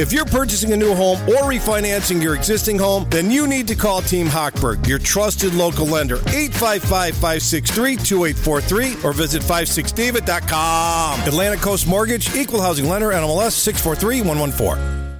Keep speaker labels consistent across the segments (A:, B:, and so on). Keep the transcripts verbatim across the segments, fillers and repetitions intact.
A: If you're purchasing a new home or refinancing your existing home, then you need to call Team Hochberg, your trusted local lender. eight five five, five six three, two eight four three or visit five six david dot com. Atlantic Coast Mortgage, Equal Housing Lender, N M L S six four three one one four.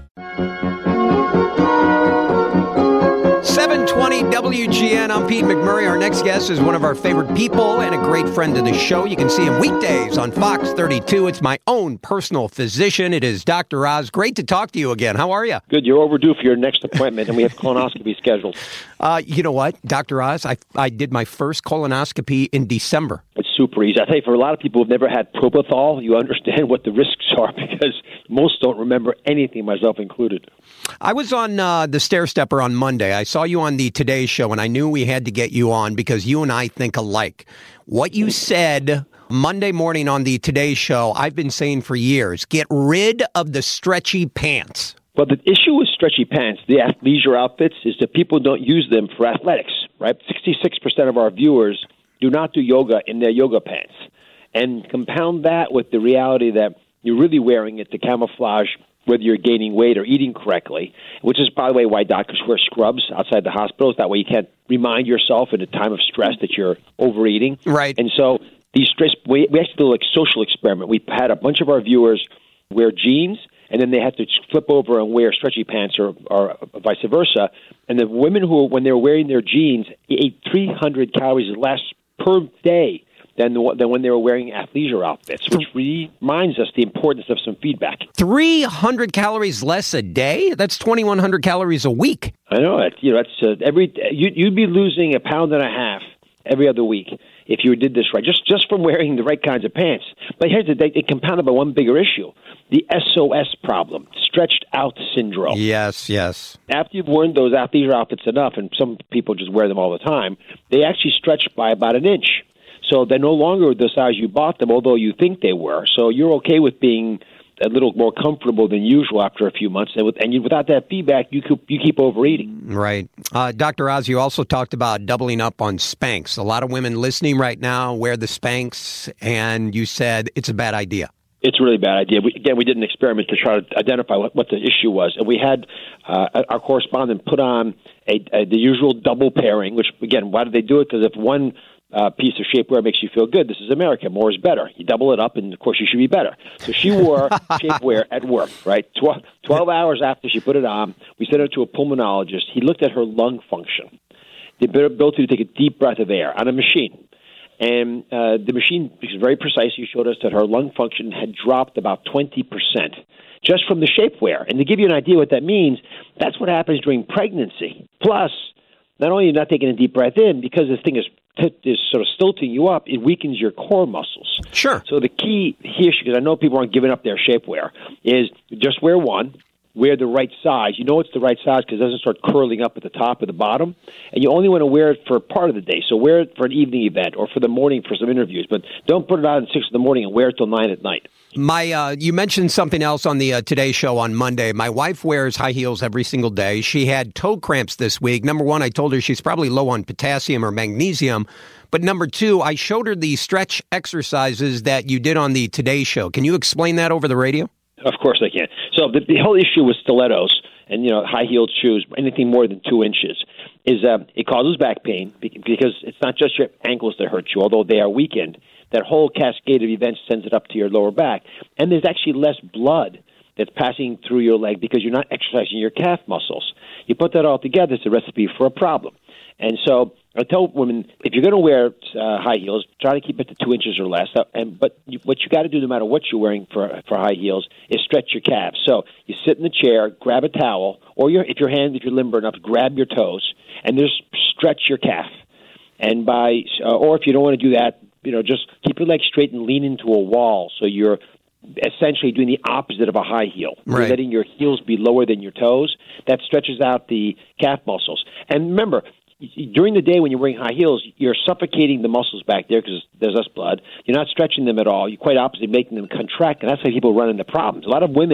B: seven twenty W G N. I'm Pete McMurray. Our next guest is one of our favorite people and a great friend of the show. You can see him weekdays on Fox thirty-two. It's my own personal physician. It is Doctor Oz. Great to talk to you again. How are you?
C: Good. You're overdue for your next appointment, and we have colonoscopy scheduled.
B: Uh, you know what, Doctor Oz? I I did my first colonoscopy in December.
C: It's super easy. I tell you, for a lot of people who've never had propofol, you understand what the risks are because most don't remember anything, myself included.
B: I was on uh, the Stair Stepper on Monday. I saw you on the Today Show, and I knew we had to get you on because you and I think alike. What you said Monday morning on the Today Show, I've been saying for years, get rid of the stretchy pants.
C: Well, the issue with stretchy pants, the athleisure outfits, is that people don't use them for athletics, right? sixty-six percent of our viewers do not do yoga in their yoga pants. And compound that with the reality that you're really wearing it to camouflage whether you're gaining weight or eating correctly, which is, by the way, why doctors wear scrubs outside the hospitals. That way you can't remind yourself in a time of stress that you're overeating.
B: Right.
C: And so these stress, we, we actually did like a social experiment. We had a bunch of our viewers wear jeans, and then they had to flip over and wear stretchy pants or, or vice versa. And the women who, when they were wearing their jeans, ate three hundred calories less per day than, the, than when they were wearing athleisure outfits, which reminds us the importance of some feedback.
B: three hundred calories less a day? That's twenty-one hundred calories a week.
C: I know. That's, you know, that's uh, every you, you'd be losing a pound and a half every other week if you did this right, just just from wearing the right kinds of pants. But here's the thing, it compounded by one bigger issue, the S O S problem, stretched out syndrome.
B: Yes, yes.
C: After you've worn those athleisure outfits enough, and some people just wear them all the time, they actually stretch by about an inch. So they're no longer the size you bought them, although you think they were. So you're okay with being a little more comfortable than usual after a few months. And, with, and you, without that feedback, you keep, you keep overeating.
B: Right. Uh, Doctor Oz, you also talked about doubling up on Spanx. A lot of women listening right now wear the Spanx, and you said it's a bad idea.
C: It's a really bad idea. We, again, we did an experiment to try to identify what, what the issue was. And we had uh, our correspondent put on a, a, the usual double pairing, which, again, why did they do it? Because if one Uh, piece of shapewear makes you feel good, this is America. More is better. You double it up, and, of course, you should be better. So she wore shapewear at work, right? twelve, twelve hours after she put it on, we sent her to a pulmonologist. He looked at her lung function, the ability to take a deep breath of air on a machine. And uh, the machine, because very precisely, showed us that her lung function had dropped about twenty percent just from the shapewear. And to give you an idea what that means, that's what happens during pregnancy. Plus, not only are you not taking a deep breath in, because this thing is is sort of stilting you up, it weakens your core muscles.
B: Sure.
C: So the key here, because I know people aren't giving up their shapewear, is just wear one, wear the right size. You know it's the right size because it doesn't start curling up at the top or the bottom, and you only want to wear it for part of the day. So wear it for an evening event or for the morning for some interviews, but don't put it on at six in the morning and wear it till nine at night.
B: My, uh, you mentioned something else on the uh, Today Show on Monday. My wife wears high heels every single day. She had toe cramps this week. Number one, I told her she's probably low on potassium or magnesium. But number two, I showed her the stretch exercises that you did on the Today Show. Can you explain that over the radio?
C: Of course I can. So the, the whole issue with stilettos and, you know, high-heeled shoes, anything more than two inches, is uh, it causes back pain because it's not just your ankles that hurt you, although they are weakened. That whole cascade of events sends it up to your lower back. And there's actually less blood that's passing through your leg because you're not exercising your calf muscles. You put that all together, it's a recipe for a problem. And so I tell women, if you're going to wear uh, high heels, try to keep it to two inches or less. Uh, and But you, what you got to do no matter what you're wearing for for high heels is stretch your calves. So you sit in the chair, grab a towel, or your, if your hand, if you're limber enough, grab your toes and just stretch your calf. And by, uh, or if you don't want to do that, you know, just keep your legs straight and lean into a wall so you're essentially doing the opposite of a high heel.
B: Right.
C: You're letting your heels be lower than your toes. That stretches out the calf muscles. And remember, during the day when you're wearing high heels, you're suffocating the muscles back there because there's less blood. You're not stretching them at all. You're quite opposite, making them contract, and that's how people run into problems. A lot of women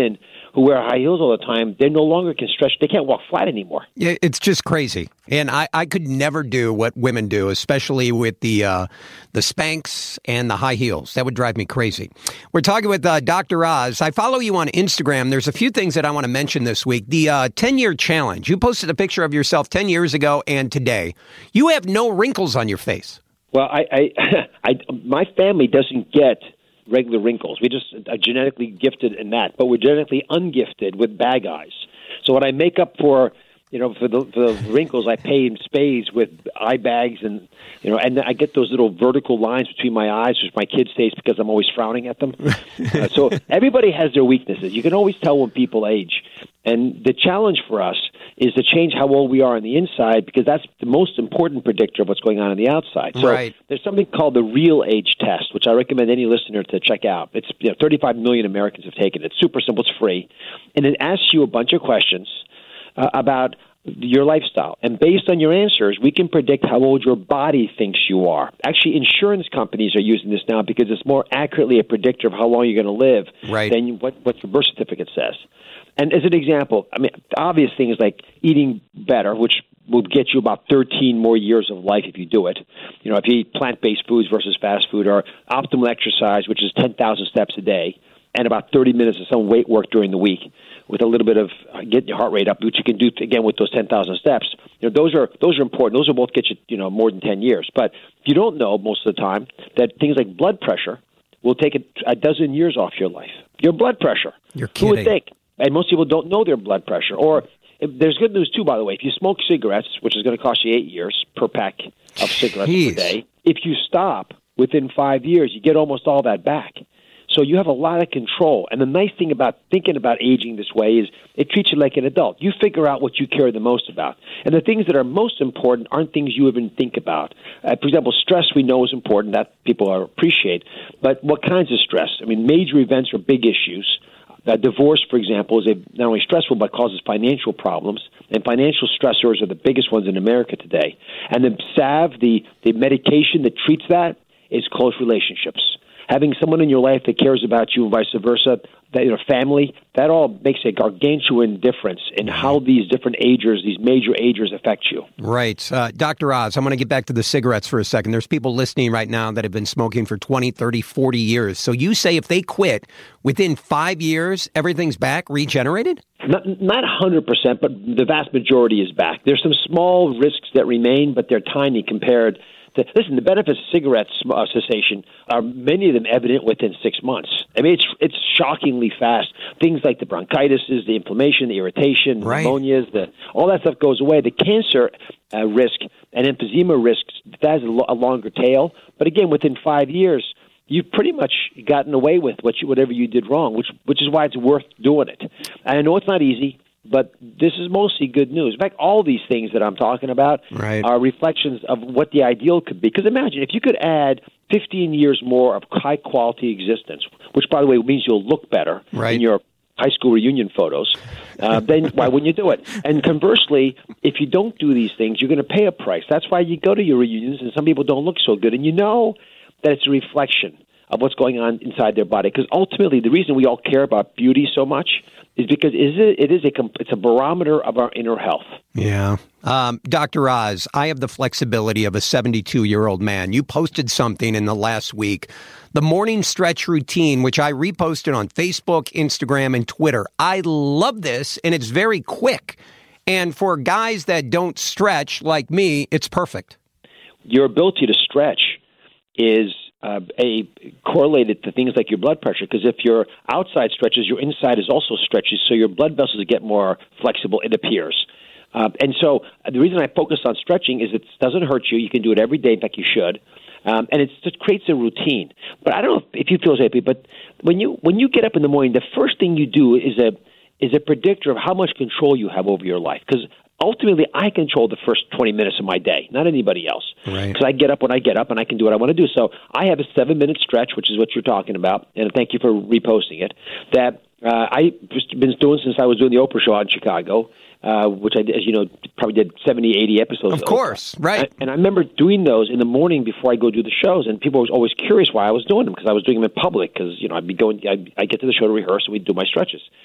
C: who wear high heels all the time, they no longer can stretch. They can't walk flat anymore.
B: Yeah, it's just crazy. And I, I could never do what women do, especially with the uh, the Spanx and the high heels. That would drive me crazy. We're talking with uh, Doctor Oz. I follow you on Instagram. There's a few things that I want to mention this week. The uh, ten-year challenge. You posted a picture of yourself ten years ago and today. You have no wrinkles on your face.
C: Well, I, I, I my family doesn't get regular wrinkles. We just are genetically gifted in that, but we're genetically ungifted with bag eyes. So when I make up for, you know, for the, for the wrinkles, I pay in spades with eye bags, and you know, and I get those little vertical lines between my eyes, which my kids say is because I'm always frowning at them. uh, so everybody has their weaknesses. You can always tell when people age, and the challenge for us is to change how old we are on the inside, because that's the most important predictor of what's going on on the outside. So
B: right.
C: There's something called the Real Age Test, which I recommend any listener to check out. It's you know, thirty-five million Americans have taken it. It's super simple. It's free. And it asks you a bunch of questions uh, about your lifestyle. And based on your answers, we can predict how old your body thinks you are. Actually, insurance companies are using this now because it's more accurately a predictor of how long you're going to live
B: right.
C: than what, what your birth certificate says. And as an example, I mean, obvious things like eating better, which will get you about thirteen more years of life if you do it. You know, if you eat plant-based foods versus fast food, or optimal exercise, which is ten thousand steps a day, and about thirty minutes of some weight work during the week, with a little bit of uh, getting your heart rate up, which you can do again with those ten thousand steps. You know, those are those are important. Those will both get you, you know, more than ten years. But you don't know most of the time that things like blood pressure will take a, a dozen years off your life. Your blood pressure.
B: You're kidding.
C: Who would think? And most people don't know their blood pressure. Or if, there's good news too, by the way. If you smoke cigarettes, which is going to cost you eight years per pack of cigarettes
B: Jeez.
C: per day, if you stop within five years, you get almost all that back. So you have a lot of control. And the nice thing about thinking about aging this way is it treats you like an adult. You figure out what you care the most about. And the things that are most important aren't things you even think about. Uh, for example, stress we know is important. That people are appreciate. But what kinds of stress? I mean, major events are big issues. Uh, divorce, for example, is a, not only stressful but causes financial problems. And financial stressors are the biggest ones in America today. And the salve, the, the medication that treats that, is close relationships. Having someone in your life that cares about you and vice versa, that, you know, family, that all makes a gargantuan difference in how these different agers, these major agers, affect you.
B: Right. Uh, Doctor Oz, I'm going to get back to the cigarettes for a second. There's people listening right now that have been smoking for twenty, thirty, forty years. So you say if they quit, within five years, everything's back, regenerated?
C: Not, not one hundred percent, but the vast majority is back. There's some small risks that remain, but they're tiny compared to, listen, the benefits of cigarette uh, cessation are many of them evident within six months. I mean, it's it's shockingly fast. Things like the bronchitis, the inflammation, the irritation, the
B: right.
C: pneumonias, the, all that stuff goes away. The cancer uh, risk and emphysema risks, that has a, lo- a longer tail. But again, within five years, you've pretty much gotten away with what you, whatever you did wrong, which which is why it's worth doing it. And I know it's not easy, but this is mostly good news. In fact, all these things that I'm talking about
B: right.
C: are reflections of what the ideal could be. Because imagine if you could add fifteen years more of high-quality existence, which, by the way, means you'll look better
B: right.
C: in your high school reunion photos, uh, then why wouldn't you do it? And conversely, if you don't do these things, you're going to pay a price. That's why you go to your reunions, and some people don't look so good. And you know that it's a reflection of what's going on inside their body. Because ultimately, the reason we all care about beauty so much is because it is a it's a barometer of our inner health.
B: Yeah. Um, Doctor Oz, I have the flexibility of a seventy-two-year-old man. You posted something in the last week, the morning stretch routine, which I reposted on Facebook, Instagram, and Twitter. I love this, and it's very quick. And for guys that don't stretch like me, it's perfect.
C: Your ability to stretch is Uh, a correlated to things like your blood pressure, because if your outside stretches, your inside is also stretches, so your blood vessels get more flexible, it appears. Uh, and so uh, the reason I focus on stretching is it doesn't hurt you. You can do it every day, in fact, you should. Um, and it just creates a routine. But I don't know if, if you feel this way, but when you when you get up in the morning, the first thing you do is a is a predictor of how much control you have over your life. Because ultimately, I control the first twenty minutes of my day, not anybody else.
B: Right.
C: Because I get up when I get up, and I can do what I want to do. So I have a seven-minute stretch, which is what you're talking about, and thank you for reposting it, that uh, I've been doing since I was doing the Oprah Show out in Chicago, uh, which I, as you know, probably did seventy, eighty episodes.
B: Of course,
C: Oprah.
B: right.
C: And I remember doing those in the morning before I go do the shows, and people were always curious why I was doing them, because I was doing them in public, because, you know, I'd be going, I'd, I'd get to the show to rehearse, and we'd do my stretches.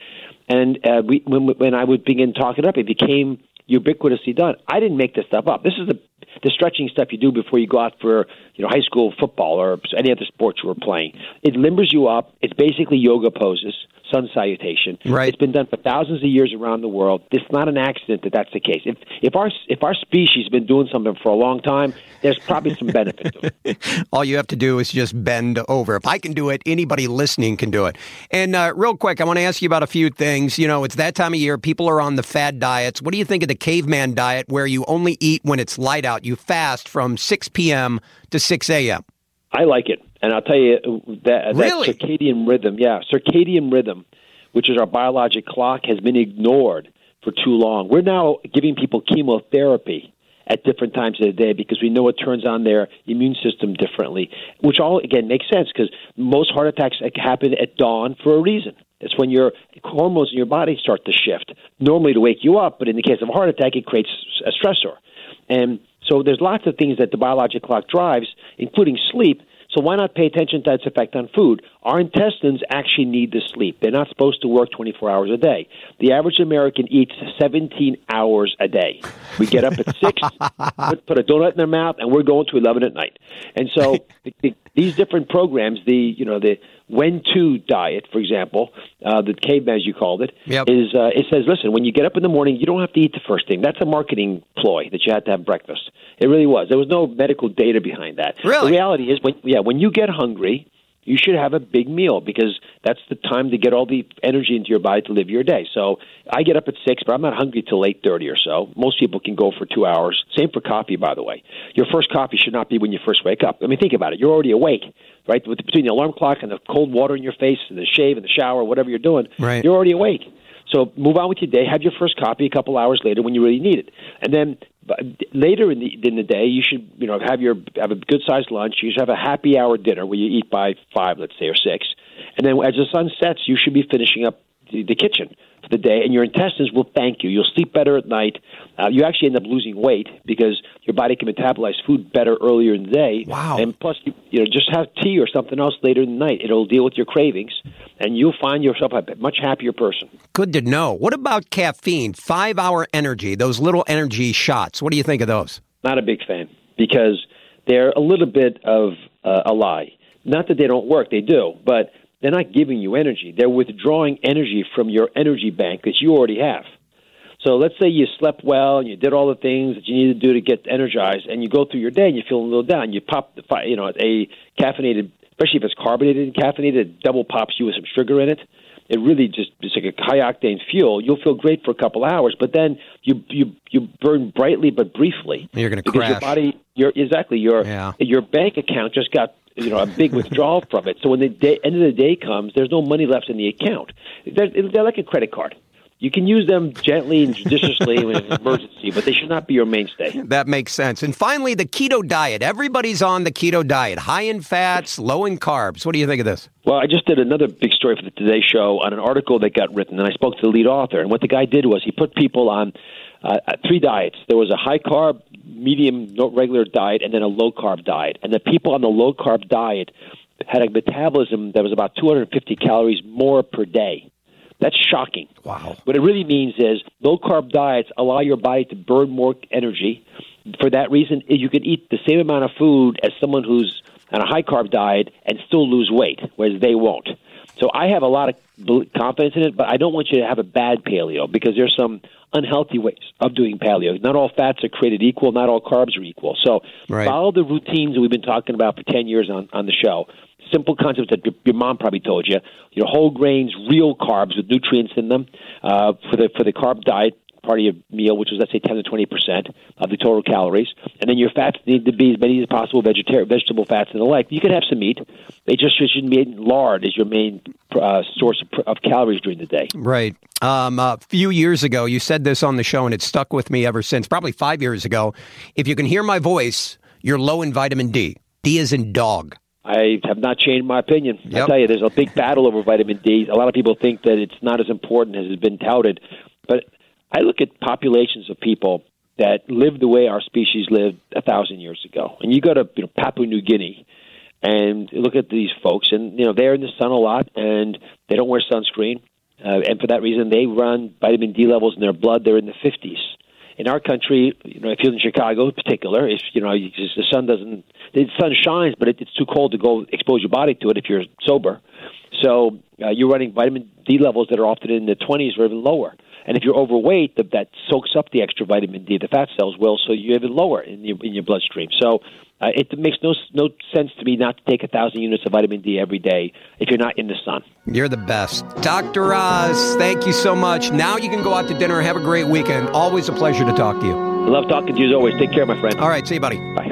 C: And uh, we, when, when I would begin talking it up, it became ubiquitously done. I didn't make this stuff up. This is the the stretching stuff you do before you go out for you know high school football or any other sports you were playing. It limbers you up. It's basically yoga poses, sun salutation.
B: Right.
C: It's been done for thousands of years around the world. It's not an accident that that's the case. If if our if our species has been doing something for a long time, there's probably some benefit to it.
B: All you have to do is just bend over. If I can do it, anybody listening can do it. And uh, real quick, I want to ask you about a few things. You know, it's that time of year. People are on the fad diets. What do you think of the caveman diet where you only eat when it's light out? You fast from six p.m. to six a.m.
C: I like it. And I'll tell you, that, that
B: Really?
C: circadian rhythm, yeah, circadian rhythm, which is our biologic clock, has been ignored for too long. We're now giving people chemotherapy at different times of the day because we know it turns on their immune system differently, which all, again, makes sense because most heart attacks happen at dawn for a reason. It's when your hormones in your body start to shift, normally to wake you up, but in the case of a heart attack, it creates a stressor. And so there's lots of things that the biologic clock drives, including sleep. So why not pay attention to its effect on food? Our intestines actually need to sleep. They're not supposed to work twenty-four hours a day. The average American eats seventeen hours a day. We get up at six, put, put a donut in their mouth, and we're going to eleven at night. And so the, the, these different programs, the you know the when to diet, for example, uh, the caveman, as you called it,
B: Yep.
C: is uh, it says, listen, when you get up in the morning, you don't have to eat the first thing. That's a marketing ploy that you had to have breakfast. It really was. There was no medical data behind that.
B: Really?
C: The reality is, when yeah, when you get hungry, you should have a big meal because that's the time to get all the energy into your body to live your day. So I get up at six, but I'm not hungry till eight thirty or so. Most people can go for two hours. Same for coffee, by the way. Your first coffee should not be when you first wake up. I mean, think about it. You're already awake, right? With, between the alarm clock and the cold water in your face and the shave and the shower, whatever you're doing,
B: Right.
C: you're already awake. So move on with your day. Have your first coffee a couple hours later when you really need it, and then but later in the in the day, you should you know have your have a good sized lunch. You should have a happy hour dinner where you eat by five, let's say, or six, and then as the sun sets, you should be finishing up the, the kitchen for the day, and your intestines will thank you. You'll sleep better at night. Uh, you actually end up losing weight because your body can metabolize food better earlier in the day.
B: Wow.
C: And plus, you, you know, just have tea or something else later in the night. It'll deal with your cravings, and you'll find yourself a much happier person.
B: Good to know. What about caffeine? Five-hour energy, those little energy shots. What do you think of those?
C: Not a big fan because they're a little bit of uh, a lie. Not that they don't work, they do, but they're not giving you energy. They're withdrawing energy from your energy bank that you already have. So let's say you slept well and you did all the things that you need to do to get energized, and you go through your day and you feel a little down. You pop, the fi- you know, a caffeinated, especially if it's carbonated and caffeinated, it double pops you with some sugar in it. It really just it's like a high octane fuel. You'll feel great for a couple hours, but then you you you burn brightly but briefly.
B: You're going to
C: because
B: crash.
C: your body, your exactly your
B: Yeah.
C: your bank account just got you know a big withdrawal from it. So when the day, end of the day comes, there's no money left in the account. They're, they're like a credit card. You can use them gently and judiciously when it's an emergency, but they should not be your mainstay.
B: That makes sense. And finally, the keto diet. Everybody's on the keto diet. High in fats, low in carbs. What do you think of this?
C: Well, I just did another big story for the Today Show on an article that got written, and I spoke to the lead author. And what the guy did was he put people on uh, three diets. There was a high-carb, medium, no regular diet, and then a low-carb diet. And the people on the low-carb diet had a metabolism that was about two hundred fifty calories more per day. That's shocking.
B: Wow.
C: What it really means is low-carb diets allow your body to burn more energy. For that reason, you could eat the same amount of food as someone who's on a high-carb diet and still lose weight, whereas they won't. So I have a lot of confidence in it, but I don't want you to have a bad paleo because there's some unhealthy ways of doing paleo. Not all fats are created equal. Not all carbs are equal. So
B: Right.
C: follow the routines that we've been talking about for ten years on, on the show. Simple concepts that your mom probably told you. Your whole grains, real carbs with nutrients in them uh, for the for the carb diet part of your meal, which is, let's say, ten to twenty percent of the total calories. And then your fats need to be as many as possible, vegetarian, vegetable fats and the like. You can have some meat. They just shouldn't be lard as your main uh, source of, of calories during the day.
B: Right. Um, a few years ago, you said this on the show, and it's stuck with me ever since, probably five years ago. If you can hear my voice, you're low in vitamin D. D is in dog.
C: I have not changed my opinion.
B: Yep.
C: I tell you, there's a big battle over vitamin D. A lot of people think that it's not as important as it's been touted. But I look at populations of people that live the way our species lived a thousand years ago. And you go to you know, Papua New Guinea and look at these folks, and you know they're in the sun a lot, and they don't wear sunscreen. Uh, and for that reason, they run vitamin D levels in their blood. They're in the fifties. In our country, you know, if you're in Chicago in particular, if you know you just, the sun doesn't, the sun shines, but it, it's too cold to go expose your body to it if you're sober. So uh, you're running vitamin D levels that are often in the twenties or even lower. And if you're overweight, the, that soaks up the extra vitamin D. The fat cells will, so you're even lower in your in your bloodstream. So uh, it makes no no sense to me not to take a thousand units of vitamin D every day if you're not in the sun.
B: You're the best, Doctor Oz. Thank you so much. Now you can go out to dinner. Have a great weekend. Always a pleasure to talk to you.
C: I love talking to you as always. Take care, my friend.
B: All right, see you, buddy.
C: Bye.